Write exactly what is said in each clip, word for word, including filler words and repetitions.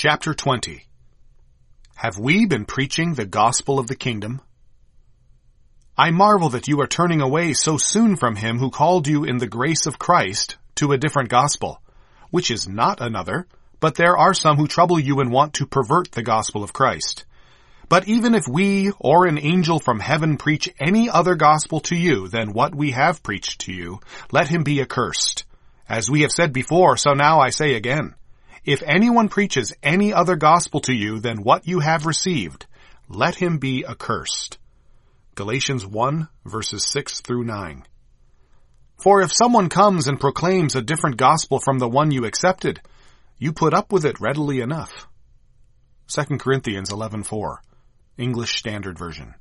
Chapter twenty. Have we been preaching the gospel of the kingdom? I marvel that you are turning away so soon from him who called you in the grace of Christ to a different gospel, which is not another, but there are some who trouble you and want to pervert the gospel of Christ. But even if we or an angel from heaven preach any other gospel to you than what we have preached to you, let him be accursed. As we have said before, so now I say again. If anyone preaches any other gospel to you than what you have received, let him be accursed. Galatians one, verses six through nine. For if someone comes and proclaims a different gospel from the one you accepted, you put up with it readily enough. Second Corinthians eleven four, English Standard Version.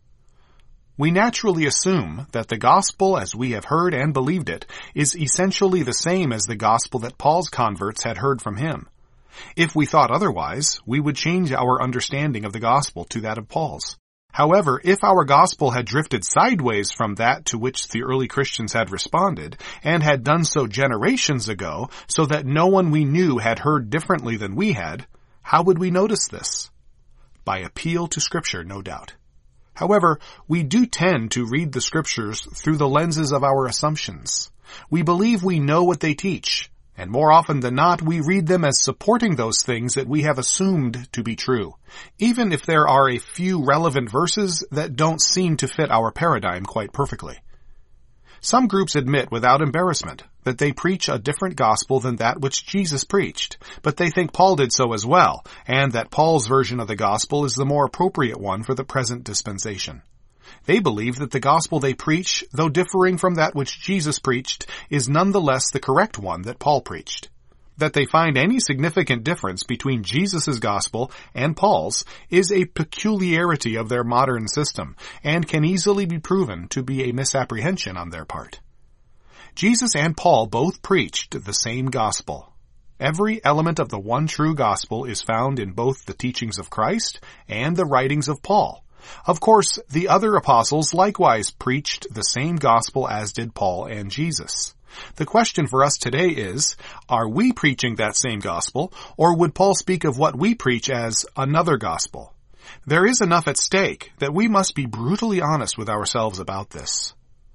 We naturally assume that the gospel as we have heard and believed it is essentially the same as the gospel that Paul's converts had heard from him. If we thought otherwise, we would change our understanding of the gospel to that of Paul's. However, if our gospel had drifted sideways from that to which the early Christians had responded, and had done so generations ago, so that no one we knew had heard differently than we had, how would we notice this? By appeal to Scripture, no doubt. However, we do tend to read the Scriptures through the lenses of our assumptions. We believe we know what they teach, and more often than not, we read them as supporting those things that we have assumed to be true, even if there are a few relevant verses that don't seem to fit our paradigm quite perfectly. Some groups admit without embarrassment that they preach a different gospel than that which Jesus preached, but they think Paul did so as well, and that Paul's version of the gospel is the more appropriate one for the present dispensation. They believe that the gospel they preach, though differing from that which Jesus preached, is nonetheless the correct one that Paul preached. That they find any significant difference between Jesus' gospel and Paul's is a peculiarity of their modern system, and can easily be proven to be a misapprehension on their part. Jesus and Paul both preached the same gospel. Every element of the one true gospel is found in both the teachings of Christ and the writings of Paul. Of course, the other apostles likewise preached the same gospel as did Paul and Jesus. The question for us today is, are we preaching that same gospel, or would Paul speak of what we preach as another gospel? There is enough at stake that we must be brutally honest with ourselves about this.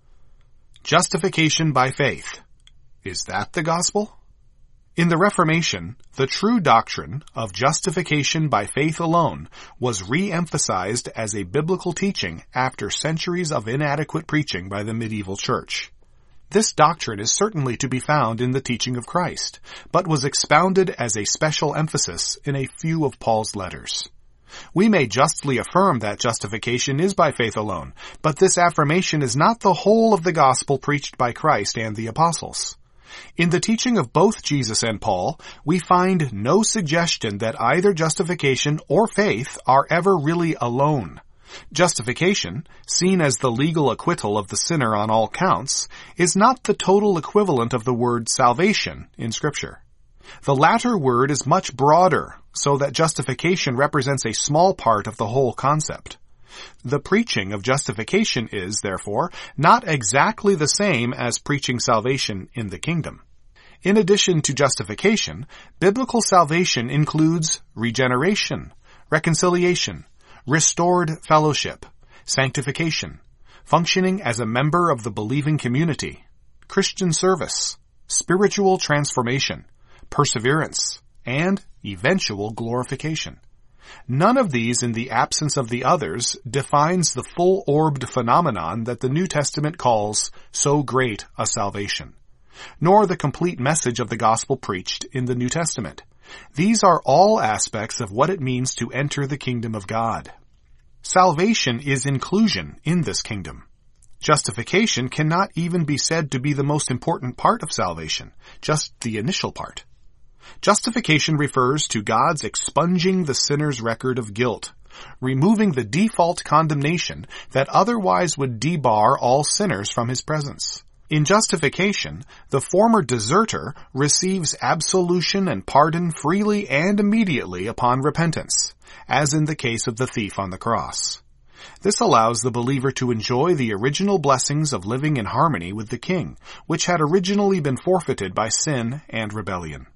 Justification by faith. Is that the gospel? In the Reformation, the true doctrine of justification by faith alone was re-emphasized as a biblical teaching after centuries of inadequate preaching by the medieval church. This doctrine is certainly to be found in the teaching of Christ, but was expounded as a special emphasis in a few of Paul's letters. We may justly affirm that justification is by faith alone, but this affirmation is not the whole of the gospel preached by Christ and the apostles. In the teaching of both Jesus and Paul, we find no suggestion that either justification or faith are ever really alone. Justification, seen as the legal acquittal of the sinner on all counts, is not the total equivalent of the word salvation in Scripture. The latter word is much broader, so that justification represents a small part of the whole concept. The preaching of justification is, therefore, not exactly the same as preaching salvation in the kingdom. In addition to justification, biblical salvation includes regeneration, reconciliation, restored fellowship, sanctification, functioning as a member of the believing community, Christian service, spiritual transformation, perseverance, and eventual glorification. None of these, in the absence of the others, defines the full-orbed phenomenon that the New Testament calls so great a salvation, nor the complete message of the gospel preached in the New Testament. These are all aspects of what it means to enter the kingdom of God. Salvation is inclusion in this kingdom. Justification cannot even be said to be the most important part of salvation, just the initial part. Justification refers to God's expunging the sinner's record of guilt, removing the default condemnation that otherwise would debar all sinners from his presence. In justification, the former deserter receives absolution and pardon freely and immediately upon repentance, as in the case of the thief on the cross. This allows the believer to enjoy the original blessings of living in harmony with the King, which had originally been forfeited by sin and rebellion.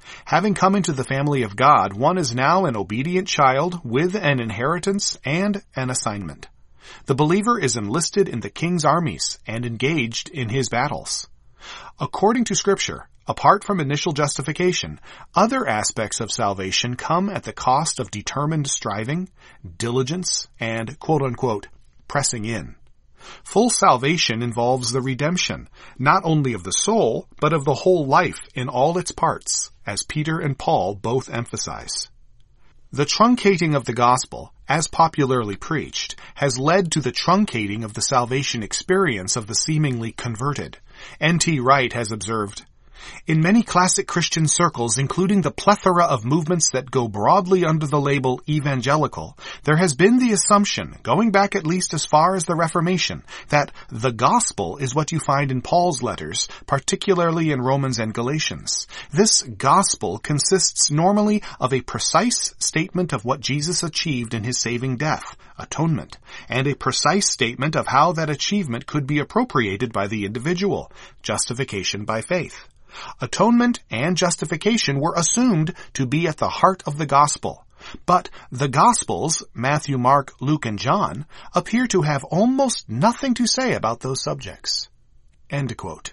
Having come into the family of God, one is now an obedient child with an inheritance and an assignment. The believer is enlisted in the King's armies and engaged in his battles. According to Scripture, apart from initial justification, other aspects of salvation come at the cost of determined striving, diligence, and quote-unquote, pressing in. Full salvation involves the redemption, not only of the soul, but of the whole life in all its parts, as Peter and Paul both emphasize. The truncating of the gospel, as popularly preached, has led to the truncating of the salvation experience of the seemingly converted. N T Wright has observed, "In many classic Christian circles, including the plethora of movements that go broadly under the label evangelical, there has been the assumption, going back at least as far as the Reformation, that the gospel is what you find in Paul's letters, particularly in Romans and Galatians. This gospel consists normally of a precise statement of what Jesus achieved in his saving death, atonement, and a precise statement of how that achievement could be appropriated by the individual, justification by faith. Atonement and justification were assumed to be at the heart of the gospel. But the Gospels, Matthew, Mark, Luke, and John, appear to have almost nothing to say about those subjects." End quote.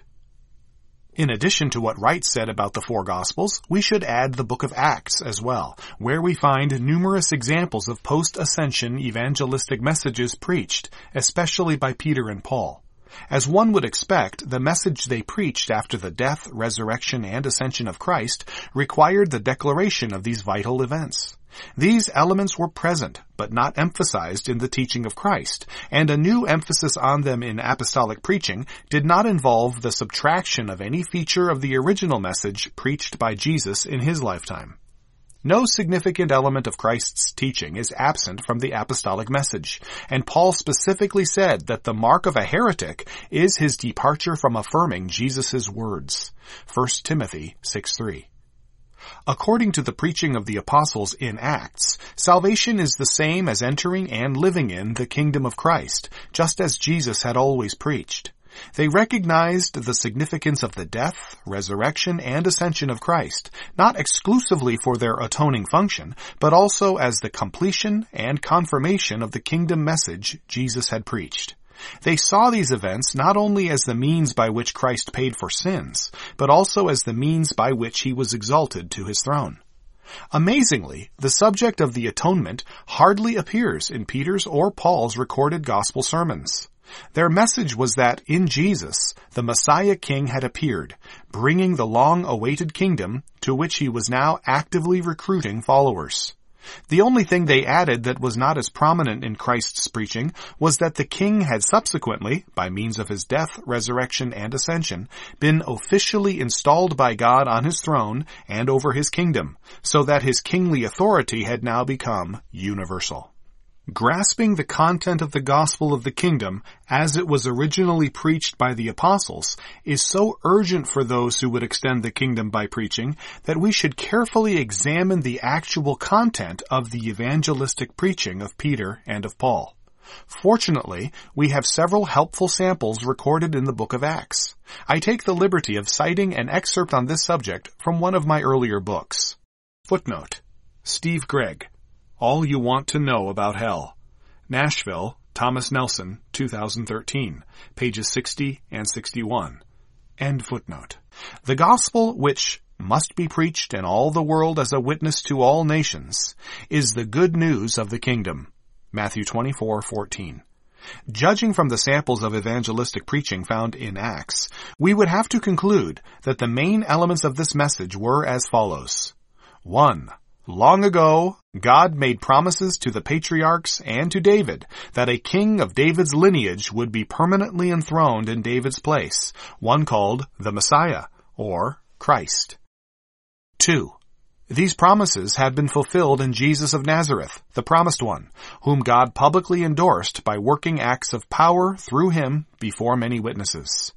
In addition to what Wright said about the four Gospels, we should add the book of Acts as well, where we find numerous examples of post-ascension evangelistic messages preached, especially by Peter and Paul. As one would expect, the message they preached after the death, resurrection, and ascension of Christ required the declaration of these vital events. These elements were present, but not emphasized in the teaching of Christ, and a new emphasis on them in apostolic preaching did not involve the subtraction of any feature of the original message preached by Jesus in his lifetime. No significant element of Christ's teaching is absent from the apostolic message, and Paul specifically said that the mark of a heretic is his departure from affirming Jesus' words. First Timothy six three. According to the preaching of the apostles in Acts, salvation is the same as entering and living in the kingdom of Christ, just as Jesus had always preached. They recognized the significance of the death, resurrection, and ascension of Christ, not exclusively for their atoning function, but also as the completion and confirmation of the kingdom message Jesus had preached. They saw these events not only as the means by which Christ paid for sins, but also as the means by which he was exalted to his throne. Amazingly, the subject of the atonement hardly appears in Peter's or Paul's recorded gospel sermons. Their message was that in Jesus, the Messiah King had appeared, bringing the long-awaited kingdom to which he was now actively recruiting followers. The only thing they added that was not as prominent in Christ's preaching was that the king had subsequently, by means of his death, resurrection, and ascension, been officially installed by God on his throne and over his kingdom, so that his kingly authority had now become universal. Grasping the content of the gospel of the kingdom as it was originally preached by the apostles is so urgent for those who would extend the kingdom by preaching that we should carefully examine the actual content of the evangelistic preaching of Peter and of Paul. Fortunately, we have several helpful samples recorded in the book of Acts. I take the liberty of citing an excerpt on this subject from one of my earlier books. Footnote: Steve Gregg, All You Want to Know About Hell. Nashville, Thomas Nelson, two thousand thirteen, pages sixty and sixty-one. End footnote. The gospel which must be preached in all the world as a witness to all nations is the good news of the kingdom. Matthew twenty-four fourteen. Judging from the samples of evangelistic preaching found in Acts, we would have to conclude that the main elements of this message were as follows. one. Long ago, God made promises to the patriarchs and to David that a king of David's lineage would be permanently enthroned in David's place, one called the Messiah, or Christ. Two. These promises had been fulfilled in Jesus of Nazareth, the promised one, whom God publicly endorsed by working acts of power through him before many witnesses.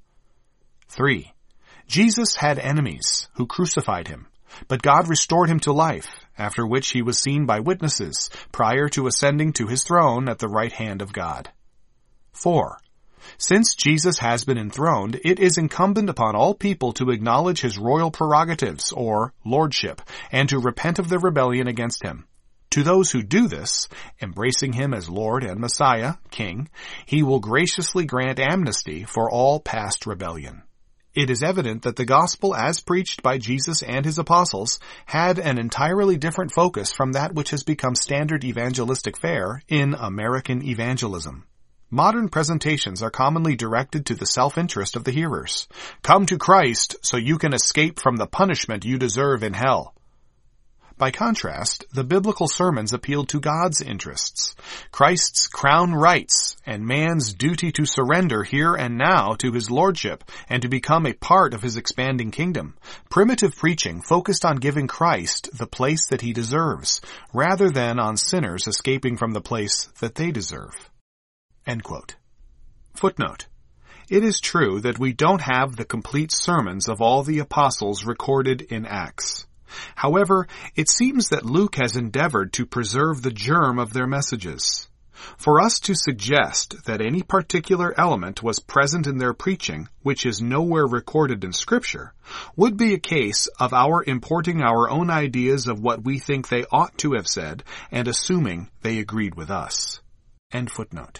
Three. Jesus had enemies who crucified him, but God restored him to life, after which he was seen by witnesses prior to ascending to his throne at the right hand of God. Four. Since Jesus has been enthroned, it is incumbent upon all people to acknowledge his royal prerogatives, or lordship, and to repent of their rebellion against him. To those who do this, embracing him as Lord and Messiah, King, he will graciously grant amnesty for all past rebellion. It is evident that the gospel as preached by Jesus and his apostles had an entirely different focus from that which has become standard evangelistic fare in American evangelism. Modern presentations are commonly directed to the self-interest of the hearers. Come to Christ so you can escape from the punishment you deserve in hell. By contrast, the biblical sermons appealed to God's interests, Christ's crown rights, and man's duty to surrender here and now to his lordship and to become a part of his expanding kingdom. Primitive preaching focused on giving Christ the place that he deserves, rather than on sinners escaping from the place that they deserve. End quote. Footnote. It is true that we don't have the complete sermons of all the apostles recorded in Acts. However, it seems that Luke has endeavored to preserve the germ of their messages. For us to suggest that any particular element was present in their preaching, which is nowhere recorded in Scripture, would be a case of our importing our own ideas of what we think they ought to have said and assuming they agreed with us. End footnote.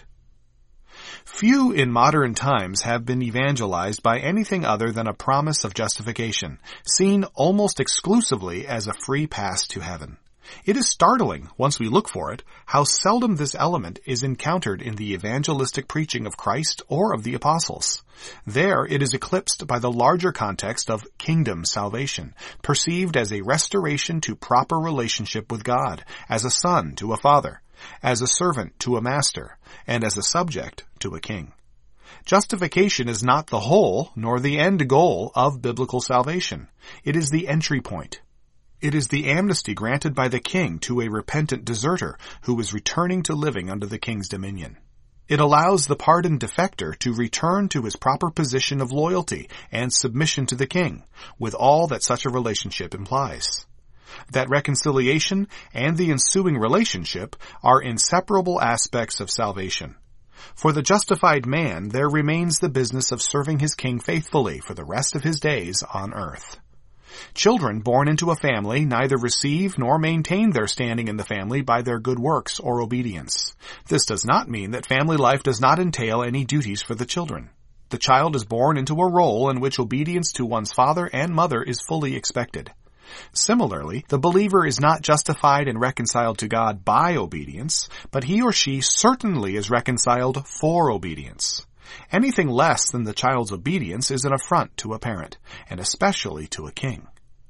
Few in modern times have been evangelized by anything other than a promise of justification, seen almost exclusively as a free pass to heaven. It is startling, once we look for it, how seldom this element is encountered in the evangelistic preaching of Christ or of the apostles. There it is eclipsed by the larger context of kingdom salvation, perceived as a restoration to proper relationship with God, as a son to a father, as a servant to a master, and as a subject to a king. Justification is not the whole nor the end goal of biblical salvation. It is the entry point. It is the amnesty granted by the king to a repentant deserter who is returning to living under the king's dominion. It allows the pardoned defector to return to his proper position of loyalty and submission to the king, with all that such a relationship implies. That reconciliation and the ensuing relationship are inseparable aspects of salvation. For the justified man, there remains the business of serving his king faithfully for the rest of his days on earth. Children born into a family neither receive nor maintain their standing in the family by their good works or obedience. This does not mean that family life does not entail any duties for the children. The child is born into a role in which obedience to one's father and mother is fully expected. Similarly, the believer is not justified and reconciled to God by obedience, but he or she certainly is reconciled for obedience. Anything less than the child's obedience is an affront to a parent, and especially to a king.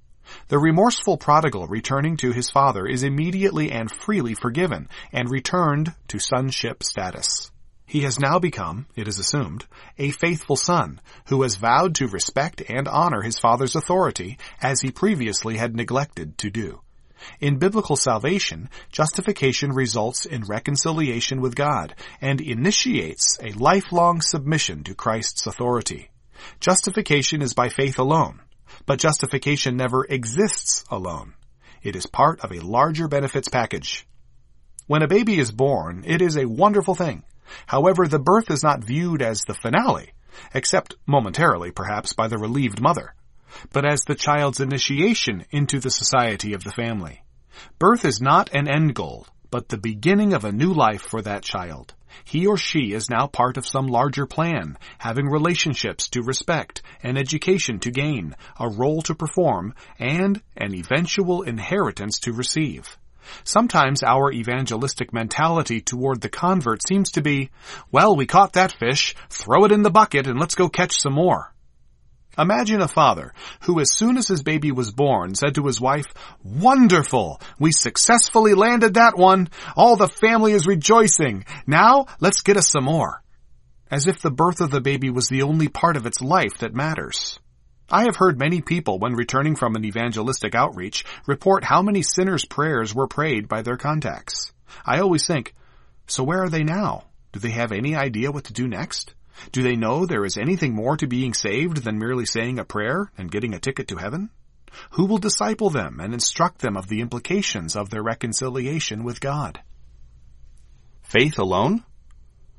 The remorseful prodigal returning to his father is immediately and freely forgiven and returned to sonship status. He has now become, it is assumed, a faithful son who has vowed to respect and honor his father's authority as he previously had neglected to do. In biblical salvation, justification results in reconciliation with God and initiates a lifelong submission to Christ's authority. Justification is by faith alone, but justification never exists alone. It is part of a larger benefits package. When a baby is born, it is a wonderful thing. However, the birth is not viewed as the finale, except momentarily, perhaps, by the relieved mother, but as the child's initiation into the society of the family. Birth is not an end goal, but the beginning of a new life for that child. He or she is now part of some larger plan, having relationships to respect, an education to gain, a role to perform, and an eventual inheritance to receive. Sometimes our evangelistic mentality toward the convert seems to be, well, we caught that fish, throw it in the bucket and let's go catch some more. Imagine a father who, as soon as his baby was born, said to his wife, "Wonderful! We successfully landed that one. All the family is rejoicing. Now, let's get us some more." As if the birth of the baby was the only part of its life that matters. I have heard many people, when returning from an evangelistic outreach, report how many sinners' prayers were prayed by their contacts. I always think, so where are they now? Do they have any idea what to do next? Do they know there is anything more to being saved than merely saying a prayer and getting a ticket to heaven? Who will disciple them and instruct them of the implications of their reconciliation with God? Faith alone?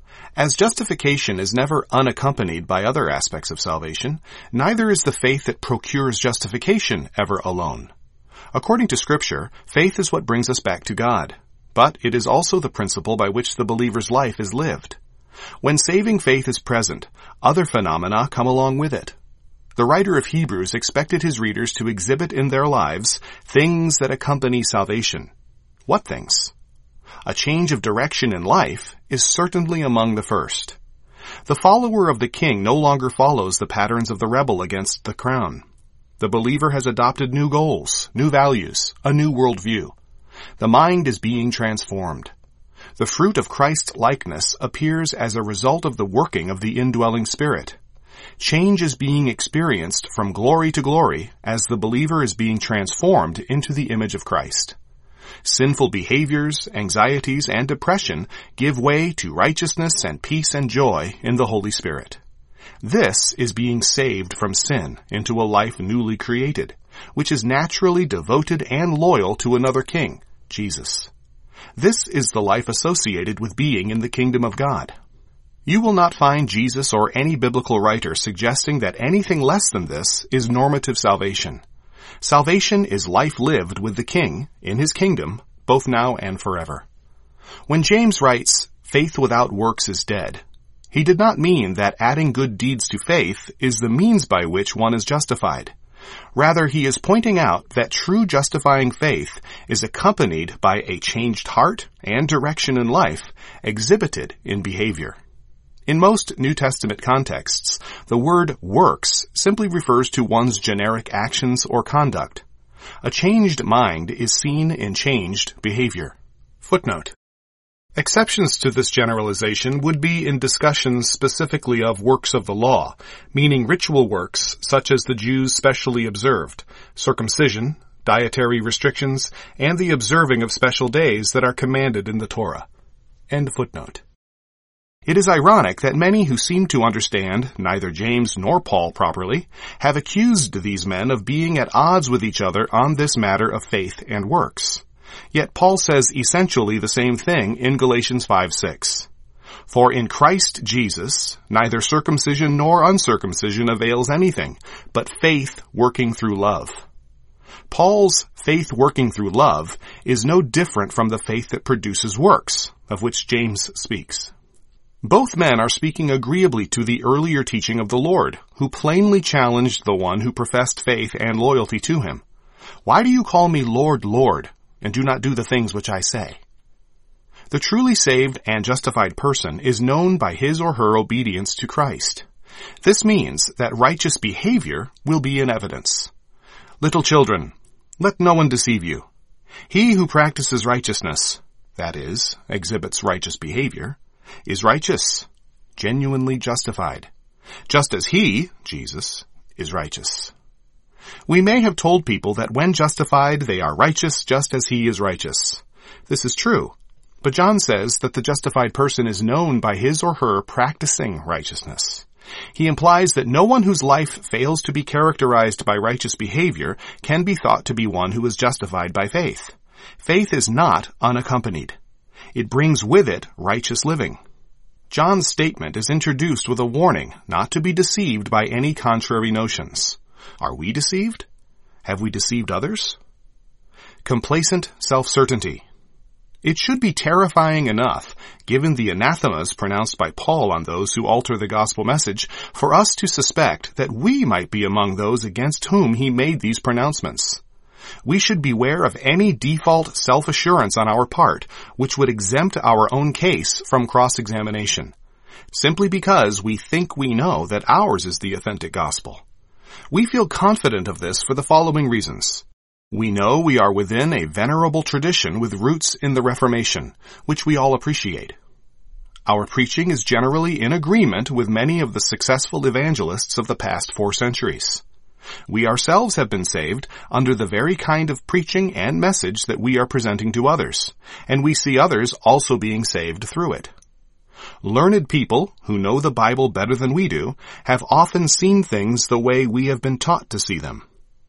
As justification is never unaccompanied by other aspects of salvation, neither is the faith that procures justification ever alone. According to Scripture, faith is what brings us back to God, but it is also the principle by which the believer's life is lived. When saving faith is present, other phenomena come along with it. The writer of Hebrews expected his readers to exhibit in their lives things that accompany salvation. What things? A change of direction in life is certainly among the first. The follower of the king no longer follows the patterns of the rebel against the crown. The believer has adopted new goals, new values, a new worldview. The mind is being transformed. The fruit of Christ's likeness appears as a result of the working of the indwelling Spirit. Change is being experienced from glory to glory as the believer is being transformed into the image of Christ. Sinful behaviors, anxieties, and depression give way to righteousness and peace and joy in the Holy Spirit. This is being saved from sin into a life newly created, which is naturally devoted and loyal to another king, Jesus. This is the life associated with being in the kingdom of God. You will not find Jesus or any biblical writer suggesting that anything less than this is normative salvation. Salvation is life lived with the King in his kingdom, both now and forever. When James writes, "Faith without works is dead," he did not mean that adding good deeds to faith is the means by which one is justified. Rather, he is pointing out that true justifying faith is accompanied by a changed heart and direction in life exhibited in behavior. In most New Testament contexts, the word works simply refers to one's generic actions or conduct. A changed mind is seen in changed behavior. Footnote. Exceptions to this generalization would be in discussions specifically of works of the law, meaning ritual works such as the Jews specially observed, circumcision, dietary restrictions, and the observing of special days that are commanded in the Torah. End footnote. It is ironic that many who seem to understand neither James nor Paul properly have accused these men of being at odds with each other on this matter of faith and works. Yet Paul says essentially the same thing in Galatians five six. For in Christ Jesus, neither circumcision nor uncircumcision avails anything, but faith working through love. Paul's faith working through love is no different from the faith that produces works, of which James speaks. Both men are speaking agreeably to the earlier teaching of the Lord, who plainly challenged the one who professed faith and loyalty to him. Why do you call me Lord, Lord, and do not do the things which I say? The truly saved and justified person is known by his or her obedience to Christ. This means that righteous behavior will be in evidence. Little children, let no one deceive you. He who practices righteousness, that is, exhibits righteous behavior, is righteous, genuinely justified, just as he, Jesus, is righteous. We may have told people that when justified, they are righteous just as he is righteous. This is true, but John says that the justified person is known by his or her practicing righteousness. He implies that no one whose life fails to be characterized by righteous behavior can be thought to be one who is justified by faith. Faith is not unaccompanied. It brings with it righteous living. John's statement is introduced with a warning not to be deceived by any contrary notions. Are we deceived? Have we deceived others? Complacent self-certainty. It should be terrifying enough, given the anathemas pronounced by Paul on those who alter the gospel message, for us to suspect that we might be among those against whom he made these pronouncements. We should beware of any default self-assurance on our part, which would exempt our own case from cross-examination, simply because we think we know that ours is the authentic gospel. We feel confident of this for the following reasons. We know we are within a venerable tradition with roots in the Reformation, which we all appreciate. Our preaching is generally in agreement with many of the successful evangelists of the past four centuries. We ourselves have been saved under the very kind of preaching and message that we are presenting to others, and we see others also being saved through it. Learned people who know the Bible better than we do have often seen things the way we have been taught to see them.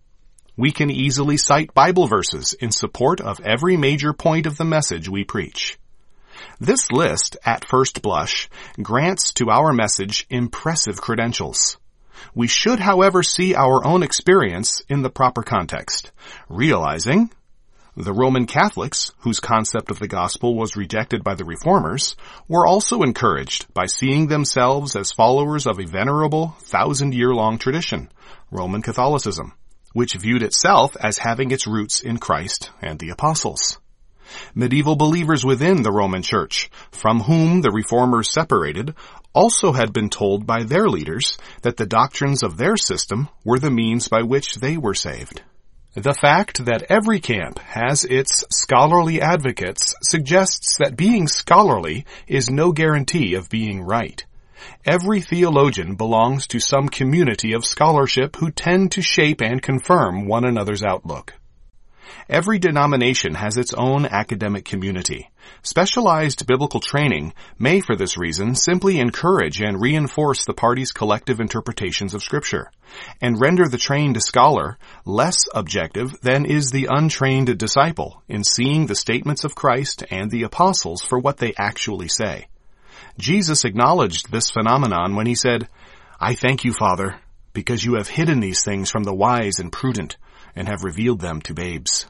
We can easily cite Bible verses in support of every major point of the message we preach. This list, at first blush, grants to our message impressive credentials. We should, however, see our own experience in the proper context, realizing the Roman Catholics, whose concept of the gospel was rejected by the Reformers, were also encouraged by seeing themselves as followers of a venerable, thousand-year-long tradition, Roman Catholicism, which viewed itself as having its roots in Christ and the apostles. Medieval believers within the Roman Church, from whom the Reformers separated, also had been told by their leaders that the doctrines of their system were the means by which they were saved. The fact that every camp has its scholarly advocates suggests that being scholarly is no guarantee of being right. Every theologian belongs to some community of scholarship who tend to shape and confirm one another's outlook. Every denomination has its own academic community. Specialized biblical training may, for this reason, simply encourage and reinforce the party's collective interpretations of Scripture, and render the trained scholar less objective than is the untrained disciple in seeing the statements of Christ and the apostles for what they actually say. Jesus acknowledged this phenomenon when he said, "I thank you, Father, because you have hidden these things from the wise and prudent, and have revealed them to babes."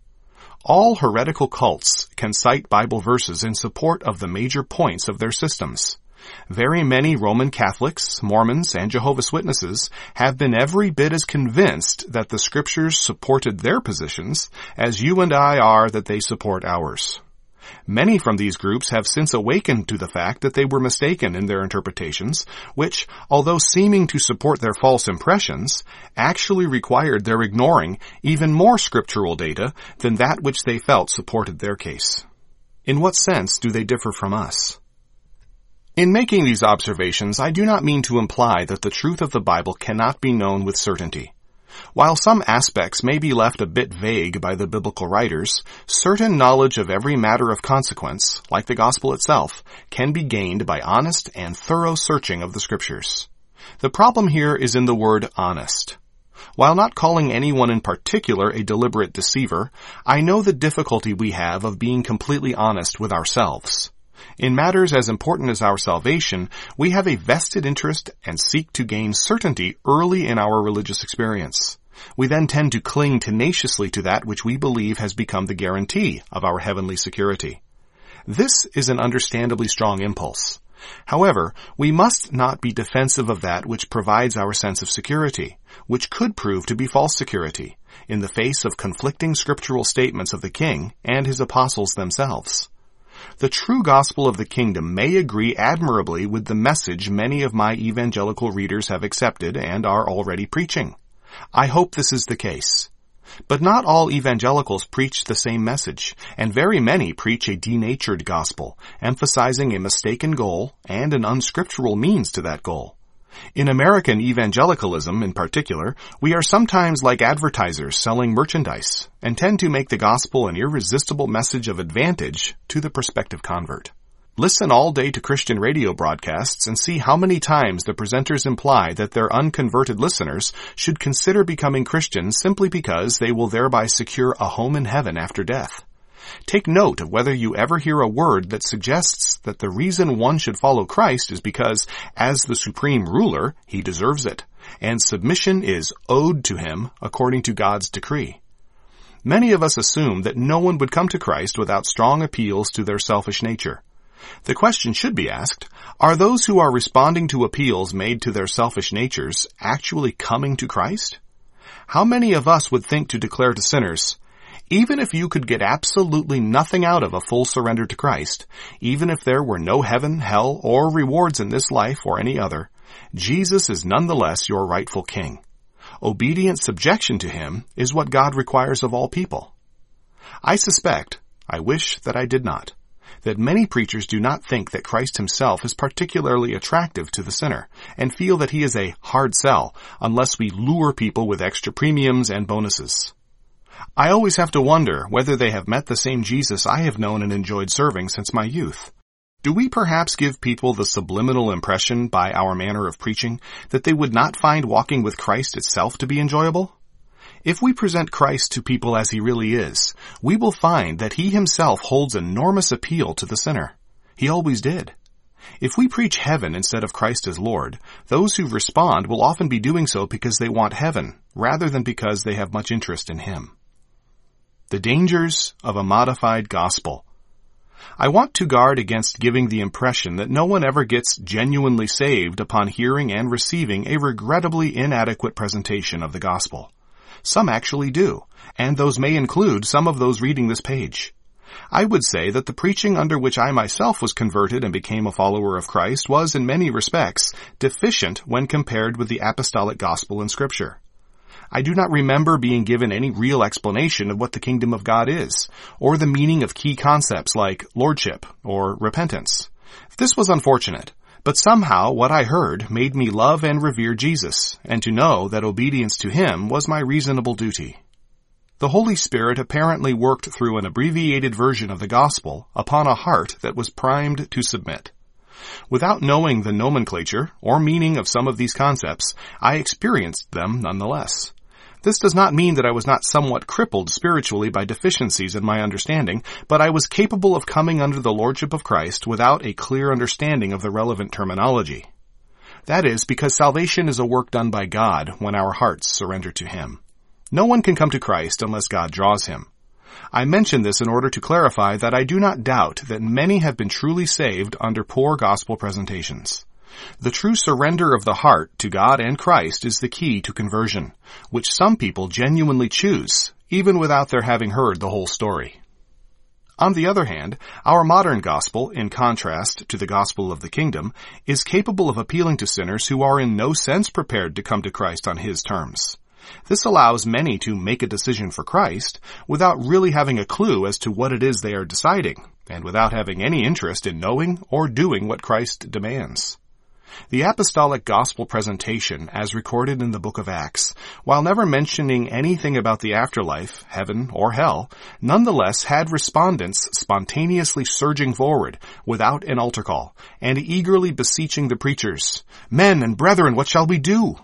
All heretical cults can cite Bible verses in support of the major points of their systems. Very many Roman Catholics, Mormons, and Jehovah's Witnesses have been every bit as convinced that the Scriptures supported their positions as you and I are that they support ours. Many from these groups have since awakened to the fact that they were mistaken in their interpretations, which, although seeming to support their false impressions, actually required their ignoring even more scriptural data than that which they felt supported their case. In what sense do they differ from us? In making these observations, I do not mean to imply that the truth of the Bible cannot be known with certainty. While some aspects may be left a bit vague by the biblical writers, certain knowledge of every matter of consequence, like the gospel itself, can be gained by honest and thorough searching of the Scriptures. The problem here is in the word honest. While not calling anyone in particular a deliberate deceiver, I know the difficulty we have of being completely honest with ourselves. In matters as important as our salvation, we have a vested interest and seek to gain certainty early in our religious experience. We then tend to cling tenaciously to that which we believe has become the guarantee of our heavenly security. This is an understandably strong impulse. However, we must not be defensive of that which provides our sense of security, which could prove to be false security, in the face of conflicting scriptural statements of the King and his apostles themselves. The true gospel of the kingdom may agree admirably with the message many of my evangelical readers have accepted and are already preaching. I hope this is the case. But not all evangelicals preach the same message, and very many preach a denatured gospel, emphasizing a mistaken goal and an unscriptural means to that goal. In American evangelicalism, in particular, we are sometimes like advertisers selling merchandise and tend to make the gospel an irresistible message of advantage to the prospective convert. Listen all day to Christian radio broadcasts and see how many times the presenters imply that their unconverted listeners should consider becoming Christians simply because they will thereby secure a home in heaven after death. Take note of whether you ever hear a word that suggests that the reason one should follow Christ is because, as the supreme ruler, he deserves it, and submission is owed to him according to God's decree. Many of us assume that no one would come to Christ without strong appeals to their selfish nature. The question should be asked, are those who are responding to appeals made to their selfish natures actually coming to Christ? How many of us would think to declare to sinners, even if you could get absolutely nothing out of a full surrender to Christ, even if there were no heaven, hell, or rewards in this life or any other, Jesus is nonetheless your rightful King. Obedient subjection to him is what God requires of all people. I suspect, I wish that I did not, that many preachers do not think that Christ himself is particularly attractive to the sinner, and feel that he is a hard sell unless we lure people with extra premiums and bonuses. I always have to wonder whether they have met the same Jesus I have known and enjoyed serving since my youth. Do we perhaps give people the subliminal impression by our manner of preaching that they would not find walking with Christ itself to be enjoyable? If we present Christ to people as he really is, we will find that he himself holds enormous appeal to the sinner. He always did. If we preach heaven instead of Christ as Lord, those who respond will often be doing so because they want heaven, rather than because they have much interest in Him. The dangers of a modified gospel. I want to guard against giving the impression that no one ever gets genuinely saved upon hearing and receiving a regrettably inadequate presentation of the gospel. Some actually do, and those may include some of those reading this page. I would say that the preaching under which I myself was converted and became a follower of Christ was, in many respects, deficient when compared with the apostolic gospel in Scripture. I do not remember being given any real explanation of what the kingdom of God is, or the meaning of key concepts like lordship or repentance. This was unfortunate, but somehow what I heard made me love and revere Jesus, and to know that obedience to Him was my reasonable duty. The Holy Spirit apparently worked through an abbreviated version of the gospel upon a heart that was primed to submit. Without knowing the nomenclature or meaning of some of these concepts, I experienced them nonetheless. This does not mean that I was not somewhat crippled spiritually by deficiencies in my understanding, but I was capable of coming under the lordship of Christ without a clear understanding of the relevant terminology. That is because salvation is a work done by God when our hearts surrender to Him. No one can come to Christ unless God draws him. I mention this in order to clarify that I do not doubt that many have been truly saved under poor gospel presentations. The true surrender of the heart to God and Christ is the key to conversion, which some people genuinely choose, even without their having heard the whole story. On the other hand, our modern gospel, in contrast to the gospel of the kingdom, is capable of appealing to sinners who are in no sense prepared to come to Christ on His terms. This allows many to make a decision for Christ without really having a clue as to what it is they are deciding, and without having any interest in knowing or doing what Christ demands. The apostolic gospel presentation, as recorded in the book of Acts, while never mentioning anything about the afterlife, heaven, or hell, nonetheless had respondents spontaneously surging forward without an altar call, and eagerly beseeching the preachers, "Men and brethren, what shall we do?"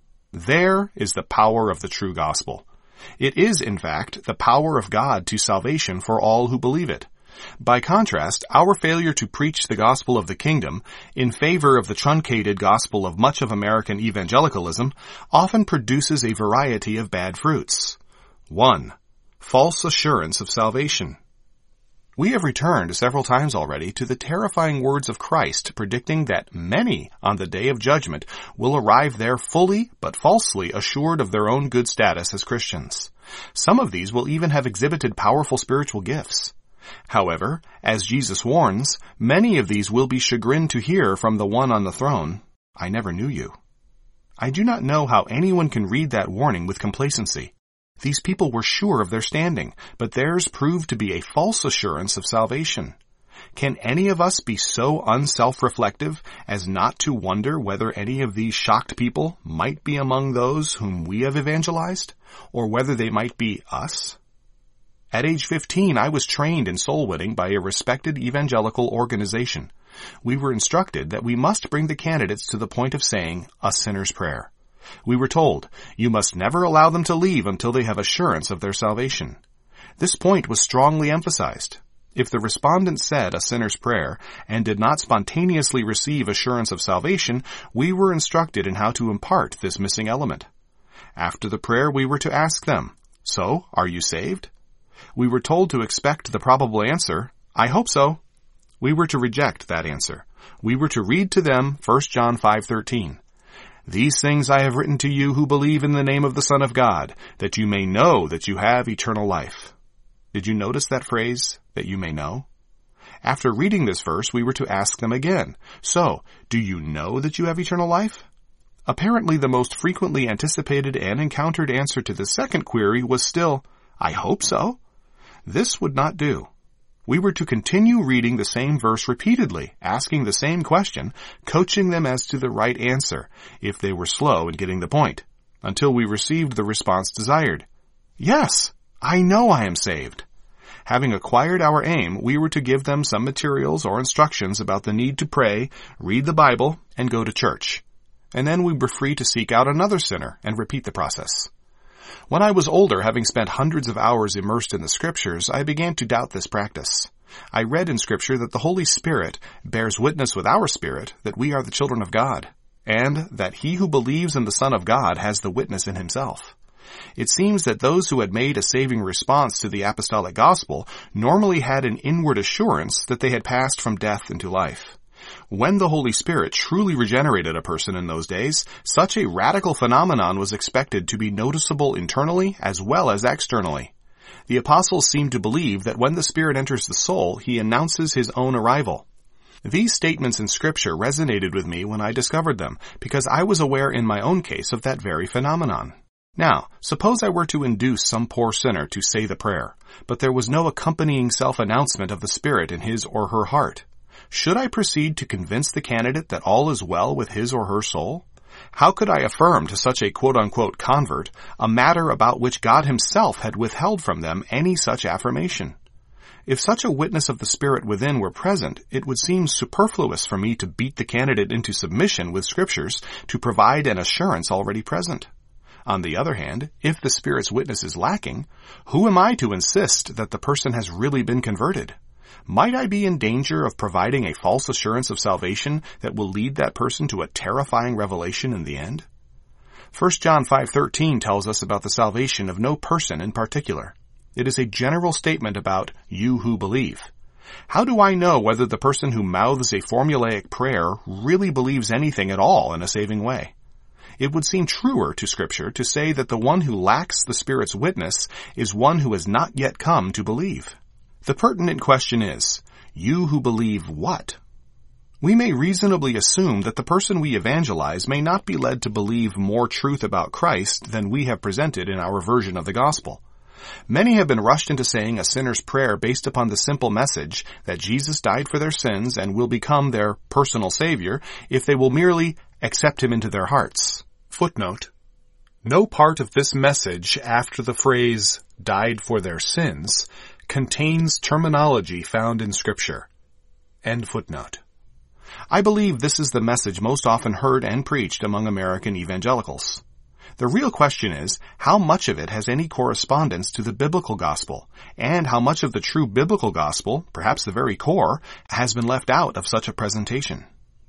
There is the power of the true gospel. It is, in fact, the power of God to salvation for all who believe it. By contrast, our failure to preach the gospel of the kingdom in favor of the truncated gospel of much of American evangelicalism often produces a variety of bad fruits. One, false assurance of salvation. We have returned several times already to the terrifying words of Christ predicting that many on the day of judgment will arrive there fully but falsely assured of their own good status as Christians. Some of these will even have exhibited powerful spiritual gifts. However, as Jesus warns, many of these will be chagrined to hear from the one on the throne, "I never knew you." I do not know how anyone can read that warning with complacency. These people were sure of their standing, but theirs proved to be a false assurance of salvation. Can any of us be so unself-reflective as not to wonder whether any of these shocked people might be among those whom we have evangelized, or whether they might be us? At age fifteen, I was trained in soul winning by a respected evangelical organization. We were instructed that we must bring the candidates to the point of saying a sinner's prayer. We were told, you must never allow them to leave until they have assurance of their salvation. This point was strongly emphasized. If the respondent said a sinner's prayer and did not spontaneously receive assurance of salvation, we were instructed in how to impart this missing element. After the prayer, we were to ask them, "So, are you saved?" We were told to expect the probable answer, "I hope so." We were to reject that answer. We were to read to them First John five thirteen. "These things I have written to you who believe in the name of the Son of God, that you may know that you have eternal life." Did you notice that phrase, "that you may know"? After reading this verse, we were to ask them again, "So, do you know that you have eternal life?" Apparently the most frequently anticipated and encountered answer to the second query was still, "I hope so." This would not do. We were to continue reading the same verse repeatedly, asking the same question, coaching them as to the right answer, if they were slow in getting the point, until we received the response desired. "Yes, I know I am saved." Having acquired our aim, we were to give them some materials or instructions about the need to pray, read the Bible, and go to church. And then we were free to seek out another sinner and repeat the process. When I was older, having spent hundreds of hours immersed in the Scriptures, I began to doubt this practice. I read in Scripture that the Holy Spirit bears witness with our spirit that we are the children of God, and that he who believes in the Son of God has the witness in himself. It seems that those who had made a saving response to the apostolic gospel normally had an inward assurance that they had passed from death into life. When the Holy Spirit truly regenerated a person in those days, such a radical phenomenon was expected to be noticeable internally as well as externally. The apostles seemed to believe that when the Spirit enters the soul, he announces his own arrival. These statements in Scripture resonated with me when I discovered them, because I was aware in my own case of that very phenomenon. Now, suppose I were to induce some poor sinner to say the prayer, but there was no accompanying self-announcement of the Spirit in his or her heart. Should I proceed to convince the candidate that all is well with his or her soul? How could I affirm to such a quote-unquote convert a matter about which God himself had withheld from them any such affirmation? If such a witness of the Spirit within were present, it would seem superfluous for me to beat the candidate into submission with Scriptures to provide an assurance already present. On the other hand, if the Spirit's witness is lacking, who am I to insist that the person has really been converted? Might I be in danger of providing a false assurance of salvation that will lead that person to a terrifying revelation in the end? First John five thirteen tells us about the salvation of no person in particular. It is a general statement about you who believe. How do I know whether the person who mouths a formulaic prayer really believes anything at all in a saving way? It would seem truer to Scripture to say that the one who lacks the Spirit's witness is one who has not yet come to believe. The pertinent question is, you who believe what? We may reasonably assume that the person we evangelize may not be led to believe more truth about Christ than we have presented in our version of the gospel. Many have been rushed into saying a sinner's prayer based upon the simple message that Jesus died for their sins and will become their personal Savior if they will merely accept him into their hearts. Footnote: no part of this message after the phrase, died for their sins, contains terminology found in Scripture. End footnote. I believe this is the message most often heard and preached among American evangelicals. The real question is, how much of it has any correspondence to the biblical gospel, and how much of the true biblical gospel, perhaps the very core, has been left out of such a presentation?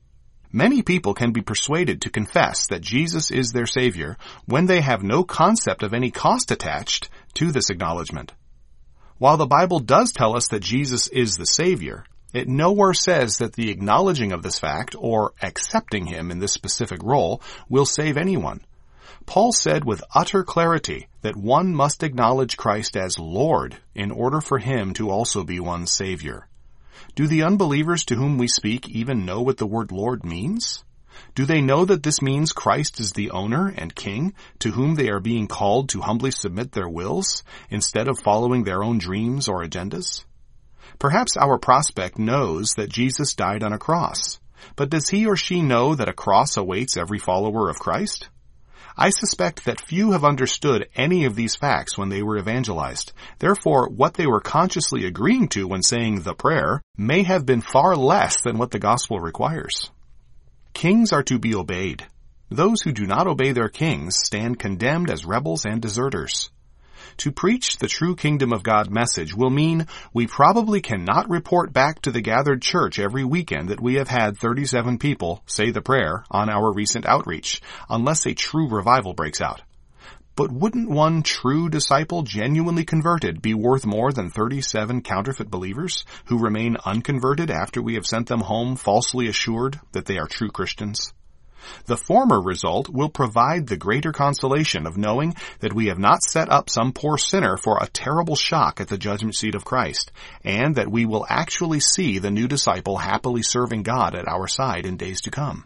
Many people can be persuaded to confess that Jesus is their Savior when they have no concept of any cost attached to this acknowledgement. While the Bible does tell us that Jesus is the Savior, it nowhere says that the acknowledging of this fact, or accepting him in this specific role, will save anyone. Paul said with utter clarity that one must acknowledge Christ as Lord in order for him to also be one's Savior. Do the unbelievers to whom we speak even know what the word Lord means? Do they know that this means Christ is the owner and king to whom they are being called to humbly submit their wills instead of following their own dreams or agendas? Perhaps our prospect knows that Jesus died on a cross, but does he or she know that a cross awaits every follower of Christ? I suspect that few have understood any of these facts when they were evangelized. Therefore, what they were consciously agreeing to when saying the prayer may have been far less than what the gospel requires. Kings are to be obeyed. Those who do not obey their kings stand condemned as rebels and deserters. To preach the true kingdom of God message will mean we probably cannot report back to the gathered church every weekend that we have had thirty-seven people say the prayer on our recent outreach, unless a true revival breaks out. But wouldn't one true disciple genuinely converted be worth more than thirty-seven counterfeit believers who remain unconverted after we have sent them home falsely assured that they are true Christians? The former result will provide the greater consolation of knowing that we have not set up some poor sinner for a terrible shock at the judgment seat of Christ, and that we will actually see the new disciple happily serving God at our side in days to come.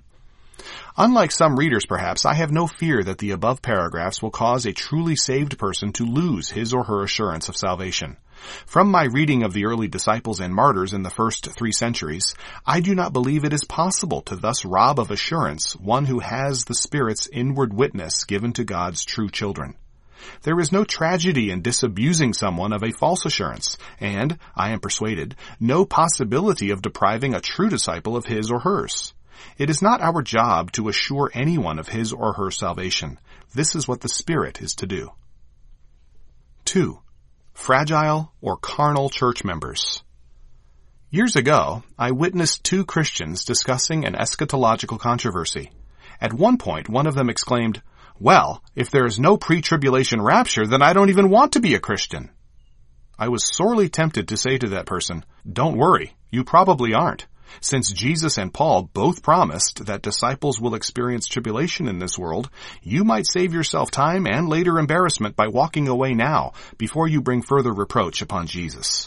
Unlike some readers perhaps, I have no fear that the above paragraphs will cause a truly saved person to lose his or her assurance of salvation. From my reading of the early disciples and martyrs in the first three centuries, I do not believe it is possible to thus rob of assurance one who has the Spirit's inward witness given to God's true children. There is no tragedy in disabusing someone of a false assurance, and, I am persuaded, no possibility of depriving a true disciple of his or hers. It is not our job to assure anyone of his or her salvation. This is what the Spirit is to do. Two. Fragile or carnal church members. Years ago, I witnessed two Christians discussing an eschatological controversy. At one point, one of them exclaimed, "Well, if there is no pre-tribulation rapture, then I don't even want to be a Christian." I was sorely tempted to say to that person, "Don't worry, you probably aren't. Since Jesus and Paul both promised that disciples will experience tribulation in this world, you might save yourself time and later embarrassment by walking away now before you bring further reproach upon Jesus."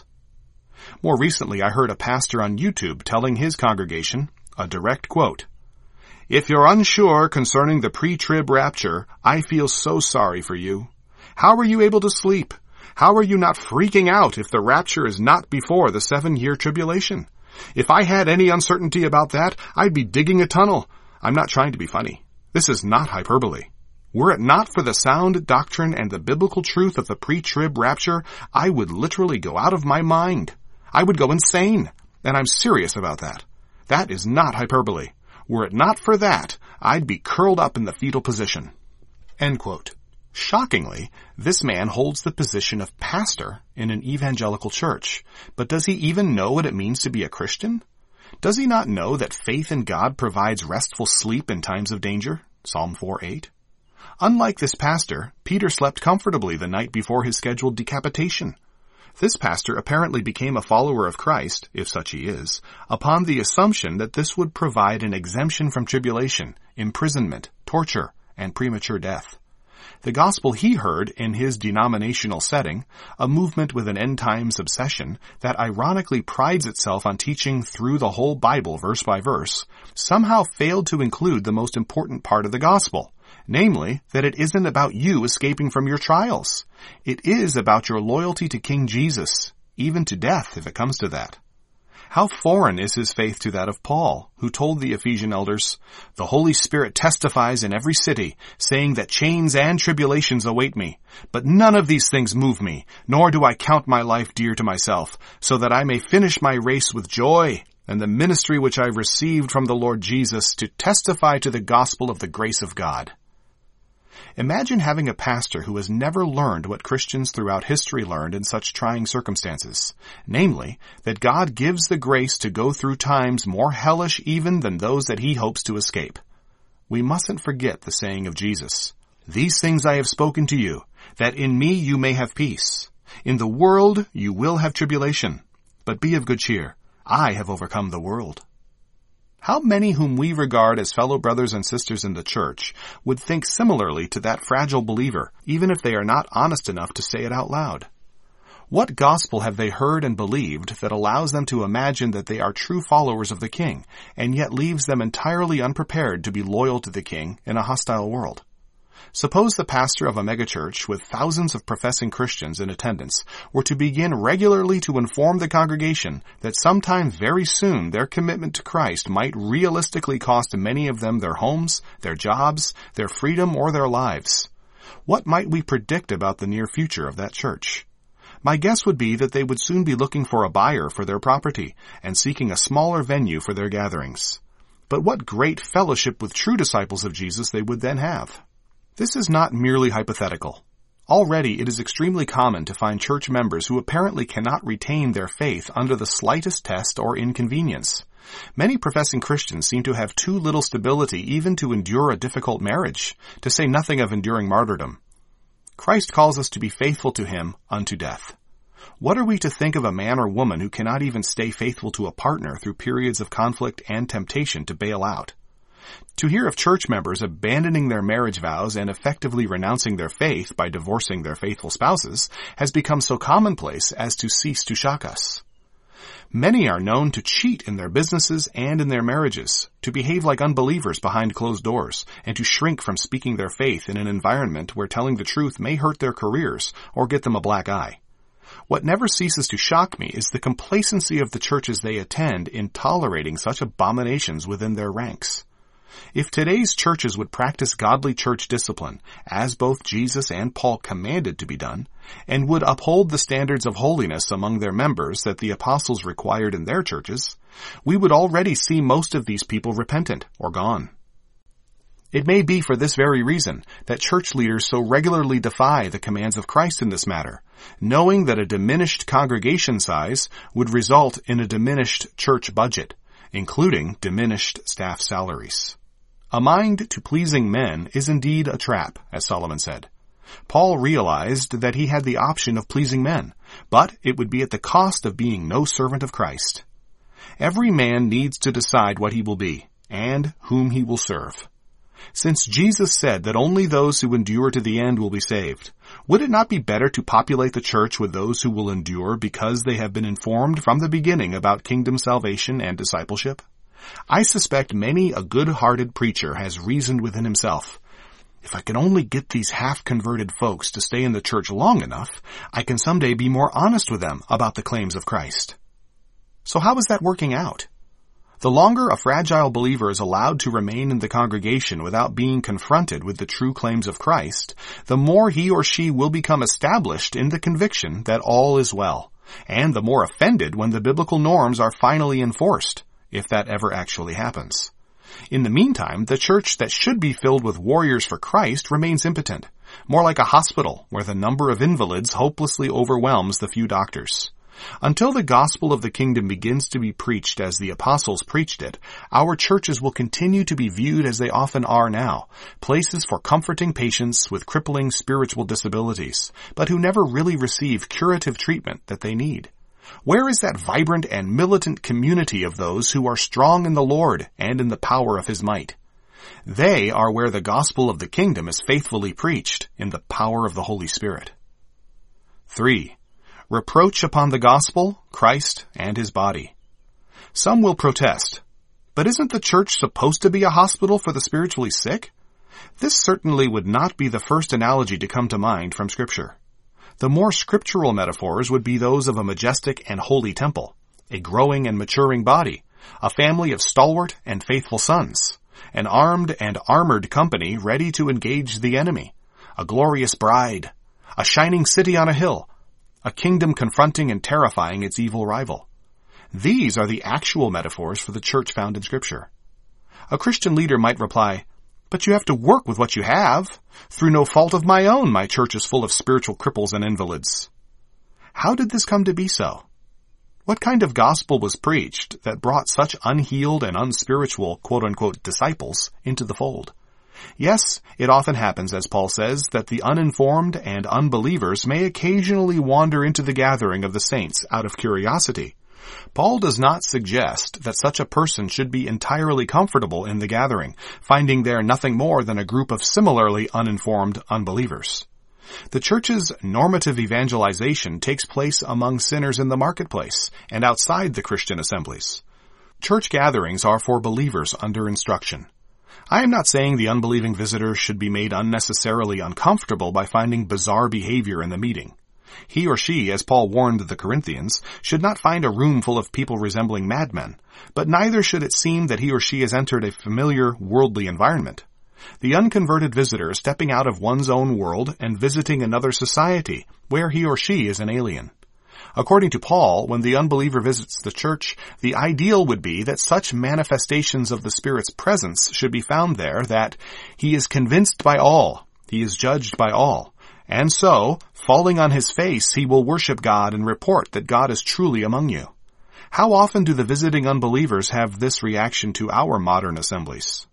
More recently, I heard a pastor on YouTube telling his congregation, a direct quote, "If you're unsure concerning the pre-trib rapture, I feel so sorry for you. How are you able to sleep? How are you not freaking out if the rapture is not before the seven-year tribulation? If I had any uncertainty about that, I'd be digging a tunnel. I'm not trying to be funny. This is not hyperbole. Were it not for the sound doctrine and the biblical truth of the pre-trib rapture, I would literally go out of my mind. I would go insane. And I'm serious about that. That is not hyperbole. Were it not for that, I'd be curled up in the fetal position." End quote. Shockingly, this man holds the position of pastor in an evangelical church. But does he even know what it means to be a Christian? Does he not know that faith in God provides restful sleep in times of danger? Psalm four eight. Unlike this pastor, Peter slept comfortably the night before his scheduled decapitation. This pastor apparently became a follower of Christ, if such he is, upon the assumption that this would provide an exemption from tribulation, imprisonment, torture, and premature death. The gospel he heard in his denominational setting, a movement with an end-times obsession that ironically prides itself on teaching through the whole Bible verse by verse, somehow failed to include the most important part of the gospel, namely, that it isn't about you escaping from your trials. It is about your loyalty to King Jesus, even to death if it comes to that. How foreign is his faith to that of Paul, who told the Ephesian elders, "The Holy Spirit testifies in every city, saying that chains and tribulations await me. But none of these things move me, nor do I count my life dear to myself, so that I may finish my race with joy, and the ministry which I received from the Lord Jesus to testify to the gospel of the grace of God." Imagine having a pastor who has never learned what Christians throughout history learned in such trying circumstances, namely, that God gives the grace to go through times more hellish even than those that he hopes to escape. We mustn't forget the saying of Jesus, "These things I have spoken to you, that in me you may have peace. In the world you will have tribulation, but be of good cheer. I have overcome the world." How many whom we regard as fellow brothers and sisters in the church would think similarly to that fragile believer, even if they are not honest enough to say it out loud? What gospel have they heard and believed that allows them to imagine that they are true followers of the King, and yet leaves them entirely unprepared to be loyal to the King in a hostile world? Suppose the pastor of a megachurch with thousands of professing Christians in attendance were to begin regularly to inform the congregation that sometime very soon their commitment to Christ might realistically cost many of them their homes, their jobs, their freedom, or their lives. What might we predict about the near future of that church? My guess would be that they would soon be looking for a buyer for their property and seeking a smaller venue for their gatherings. But what great fellowship with true disciples of Jesus they would then have. This is not merely hypothetical. Already it is extremely common to find church members who apparently cannot retain their faith under the slightest test or inconvenience. Many professing Christians seem to have too little stability even to endure a difficult marriage, to say nothing of enduring martyrdom. Christ calls us to be faithful to him unto death. What are we to think of a man or woman who cannot even stay faithful to a partner through periods of conflict and temptation to bail out? To hear of church members abandoning their marriage vows and effectively renouncing their faith by divorcing their faithful spouses has become so commonplace as to cease to shock us. Many are known to cheat in their businesses and in their marriages, to behave like unbelievers behind closed doors, and to shrink from speaking their faith in an environment where telling the truth may hurt their careers or get them a black eye. What never ceases to shock me is the complacency of the churches they attend in tolerating such abominations within their ranks. If today's churches would practice godly church discipline, as both Jesus and Paul commanded to be done, and would uphold the standards of holiness among their members that the apostles required in their churches, we would already see most of these people repentant or gone. It may be for this very reason that church leaders so regularly defy the commands of Christ in this matter, knowing that a diminished congregation size would result in a diminished church budget, including diminished staff salaries. A mind to pleasing men is indeed a trap, as Solomon said. Paul realized that he had the option of pleasing men, but it would be at the cost of being no servant of Christ. Every man needs to decide what he will be, and whom he will serve. Since Jesus said that only those who endure to the end will be saved, would it not be better to populate the church with those who will endure because they have been informed from the beginning about kingdom salvation and discipleship? I suspect many a good-hearted preacher has reasoned within himself, if I can only get these half-converted folks to stay in the church long enough, I can someday be more honest with them about the claims of Christ. So how is that working out? The longer a fragile believer is allowed to remain in the congregation without being confronted with the true claims of Christ, the more he or she will become established in the conviction that all is well, and the more offended when the biblical norms are finally enforced, if that ever actually happens. In the meantime, the church that should be filled with warriors for Christ remains impotent, more like a hospital where the number of invalids hopelessly overwhelms the few doctors. Until the gospel of the kingdom begins to be preached as the apostles preached it, our churches will continue to be viewed as they often are now, places for comforting patients with crippling spiritual disabilities, but who never really receive curative treatment that they need. Where is that vibrant and militant community of those who are strong in the Lord and in the power of His might? They are where the gospel of the kingdom is faithfully preached in the power of the Holy Spirit. Three, reproach upon the gospel, Christ, and His body. Some will protest, but isn't the church supposed to be a hospital for the spiritually sick? This certainly would not be the first analogy to come to mind from Scripture. The more scriptural metaphors would be those of a majestic and holy temple, a growing and maturing body, a family of stalwart and faithful sons, an armed and armored company ready to engage the enemy, a glorious bride, a shining city on a hill, a kingdom confronting and terrifying its evil rival. These are the actual metaphors for the church found in Scripture. A Christian leader might reply, "But you have to work with what you have. Through no fault of my own, my church is full of spiritual cripples and invalids." How did this come to be so? What kind of gospel was preached that brought such unhealed and unspiritual quote-unquote disciples into the fold? Yes, it often happens, as Paul says, that the uninformed and unbelievers may occasionally wander into the gathering of the saints out of curiosity. Paul does not suggest that such a person should be entirely comfortable in the gathering, finding there nothing more than a group of similarly uninformed unbelievers. The church's normative evangelization takes place among sinners in the marketplace and outside the Christian assemblies. Church gatherings are for believers under instruction. I am not saying the unbelieving visitor should be made unnecessarily uncomfortable by finding bizarre behavior in the meeting. He or she, as Paul warned the Corinthians, should not find a room full of people resembling madmen, but neither should it seem that he or she has entered a familiar, worldly environment. The unconverted visitor is stepping out of one's own world and visiting another society, where he or she is an alien. According to Paul, when the unbeliever visits the church, the ideal would be that such manifestations of the Spirit's presence should be found there that he is convinced by all, he is judged by all, and so, falling on his face, he will worship God and report that God is truly among you. How often do the visiting unbelievers have this reaction to our modern assemblies?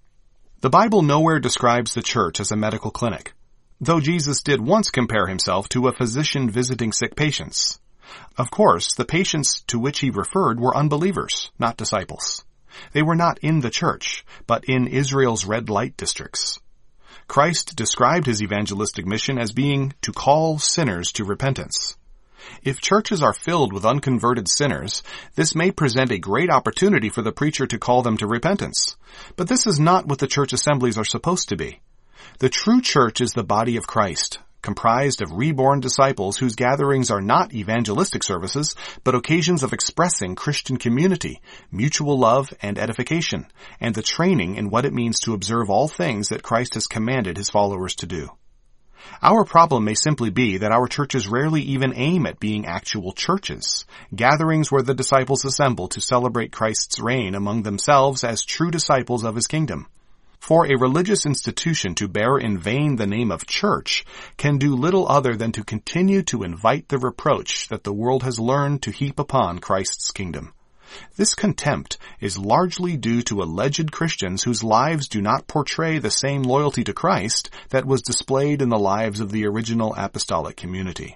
The Bible nowhere describes the church as a medical clinic, though Jesus did once compare himself to a physician visiting sick patients. Of course, the patients to which he referred were unbelievers, not disciples. They were not in the church, but in Israel's red light districts. Christ described his evangelistic mission as being to call sinners to repentance. If churches are filled with unconverted sinners, this may present a great opportunity for the preacher to call them to repentance. But this is not what the church assemblies are supposed to be. The true church is the body of Christ, comprised of reborn disciples whose gatherings are not evangelistic services, but occasions of expressing Christian community, mutual love and edification, and the training in what it means to observe all things that Christ has commanded his followers to do. Our problem may simply be that our churches rarely even aim at being actual churches, gatherings where the disciples assemble to celebrate Christ's reign among themselves as true disciples of his kingdom. For a religious institution to bear in vain the name of church can do little other than to continue to invite the reproach that the world has learned to heap upon Christ's kingdom. This contempt is largely due to alleged Christians whose lives do not portray the same loyalty to Christ that was displayed in the lives of the original apostolic community.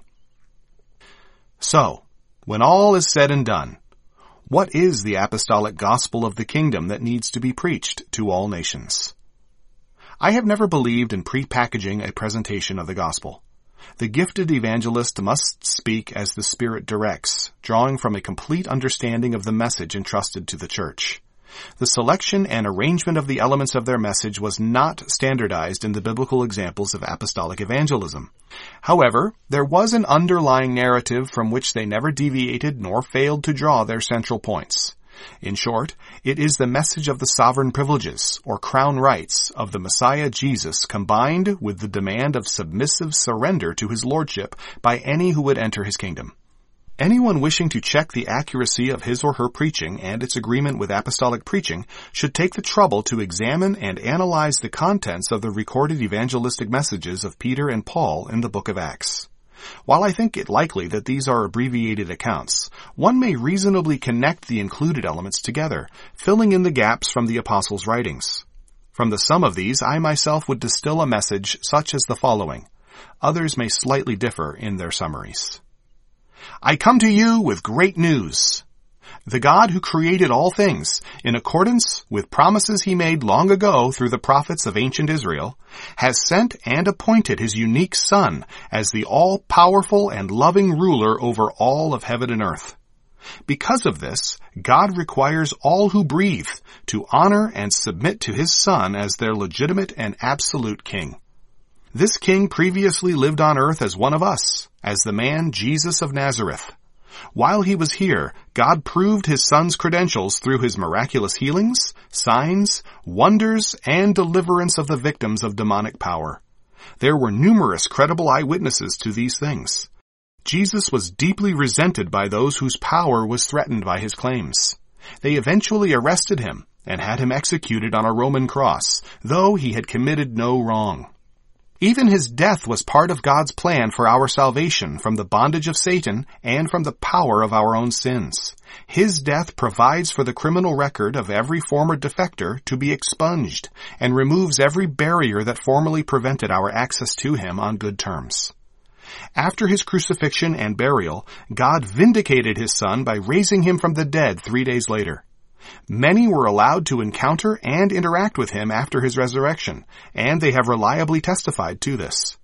So, when all is said and done, what is the apostolic gospel of the kingdom that needs to be preached to all nations? I have never believed in pre-packaging a presentation of the gospel. The gifted evangelist must speak as the Spirit directs, drawing from a complete understanding of the message entrusted to the church. The selection and arrangement of the elements of their message was not standardized in the biblical examples of apostolic evangelism. However, there was an underlying narrative from which they never deviated nor failed to draw their central points. In short, it is the message of the sovereign privileges, or crown rights, of the Messiah Jesus combined with the demand of submissive surrender to his lordship by any who would enter his kingdom. Anyone wishing to check the accuracy of his or her preaching and its agreement with apostolic preaching should take the trouble to examine and analyze the contents of the recorded evangelistic messages of Peter and Paul in the book of Acts. While I think it likely that these are abbreviated accounts, one may reasonably connect the included elements together, filling in the gaps from the apostles' writings. From the sum of these, I myself would distill a message such as the following. Others may slightly differ in their summaries. I come to you with great news. The God who created all things, in accordance with promises he made long ago through the prophets of ancient Israel, has sent and appointed his unique Son as the all-powerful and loving ruler over all of heaven and earth. Because of this, God requires all who breathe to honor and submit to his Son as their legitimate and absolute king. This king previously lived on earth as one of us, as the man Jesus of Nazareth. While he was here, God proved his Son's credentials through his miraculous healings, signs, wonders, and deliverance of the victims of demonic power. There were numerous credible eyewitnesses to these things. Jesus was deeply resented by those whose power was threatened by his claims. They eventually arrested him and had him executed on a Roman cross, though he had committed no wrong. Even his death was part of God's plan for our salvation from the bondage of Satan and from the power of our own sins. His death provides for the criminal record of every former defector to be expunged and removes every barrier that formerly prevented our access to him on good terms. After his crucifixion and burial, God vindicated his Son by raising him from the dead three days later. Many were allowed to encounter and interact with him after his resurrection, and they have reliably testified to this.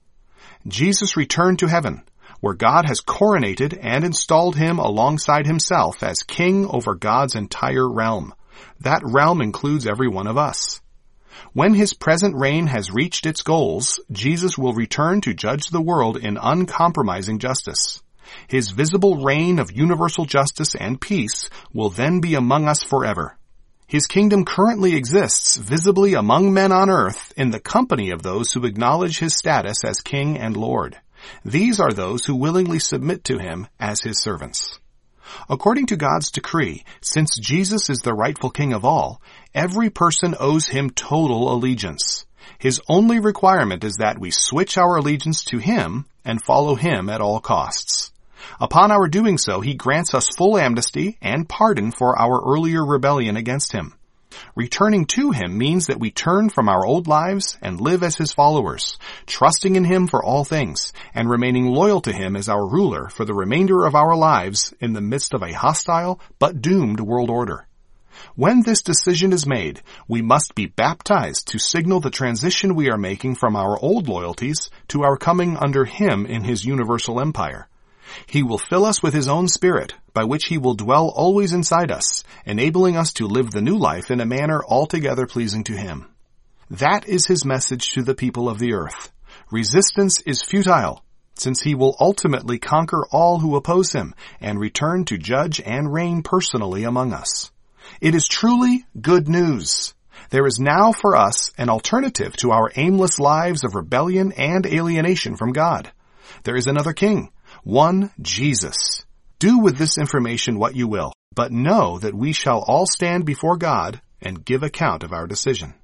Jesus returned to heaven, where God has coronated and installed him alongside himself as king over God's entire realm. That realm includes every one of us. When his present reign has reached its goals, Jesus will return to judge the world in uncompromising justice. His visible reign of universal justice and peace will then be among us forever. His kingdom currently exists visibly among men on earth in the company of those who acknowledge his status as King and Lord. These are those who willingly submit to him as his servants. According to God's decree, since Jesus is the rightful King of all, every person owes him total allegiance. His only requirement is that we switch our allegiance to him and follow him at all costs. Upon our doing so, he grants us full amnesty and pardon for our earlier rebellion against him. Returning to him means that we turn from our old lives and live as his followers, trusting in him for all things, and remaining loyal to him as our ruler for the remainder of our lives in the midst of a hostile but doomed world order. When this decision is made, we must be baptized to signal the transition we are making from our old loyalties to our coming under him in his universal empire. He will fill us with his own Spirit, by which he will dwell always inside us, enabling us to live the new life in a manner altogether pleasing to him. That is his message to the people of the earth. Resistance is futile, since he will ultimately conquer all who oppose him and return to judge and reign personally among us. It is truly good news. There is now for us an alternative to our aimless lives of rebellion and alienation from God. There is another king. One Jesus. Do with this information what you will, but know that we shall all stand before God and give account of our decision.